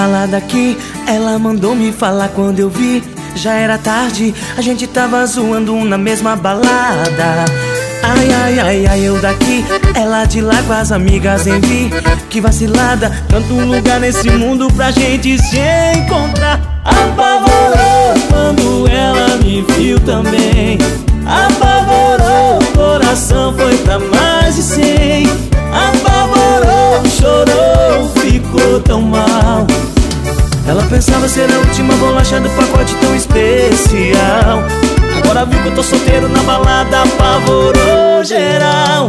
Rala daqui, ela mandou me falar quando eu vi. Já era tarde, a gente tava zoando na mesma balada. Ai, ai, ai, ai, eu daqui, ela de lá com as amigas em vi. Que vacilada, tanto lugar nesse mundo pra gente se encontrar. Apavorou quando ela me viu também. Apavorou, o coração foi pra mais de 100. Apavorou, chorou, ficou tão mal. Ela pensava ser a última bolacha do pacote tão especial. Agora viu que eu tô solteiro na balada, apavorou geral.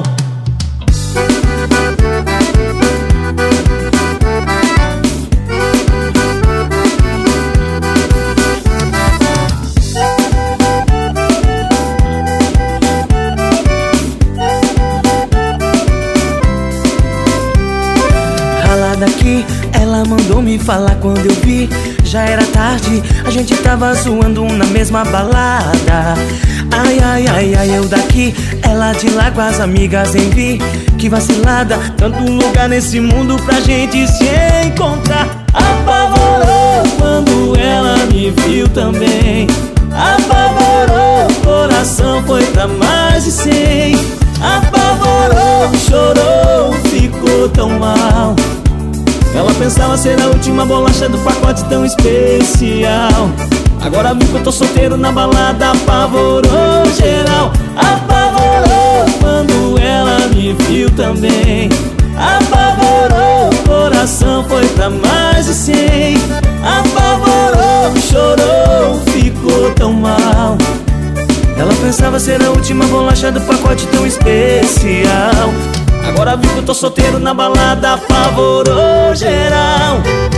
Rala daqui, ela mandou me falar quando eu vi. Já era tarde, a gente tava zoando na mesma balada. Ai, ai, ai, ai, eu daqui, ela de lá com as amigas em vi. Que vacilada, tanto lugar nesse mundo pra gente se encontrar. Apavorou quando ela me viu também. Apavorou, o coração foi pra mais de 100. Apavorou, chorou, ficou tão mal. Ela pensava ser a última bolacha do pacote tão especial. Agora viu que eu tô solteiro na balada, apavorou geral. Apavorou quando ela me viu também. Apavorou, o coração foi pra mais de 100. Apavorou, chorou, ficou tão mal. Ela pensava ser a última bolacha do pacote tão especial. Agora viu que eu tô solteiro na balada, apavorou geral.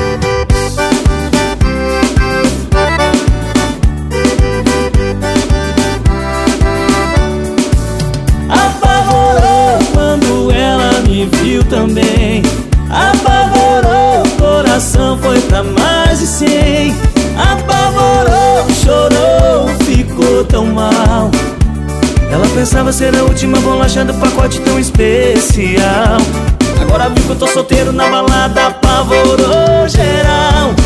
Apavorou quando ela me viu também. Apavorou, o coração foi pra mais de 100. Apavorou, chorou, ficou tão mal. Ela pensava ser a última bolacha do pacote tão especial. Agora viu que eu tô solteiro na balada, apavorou geral.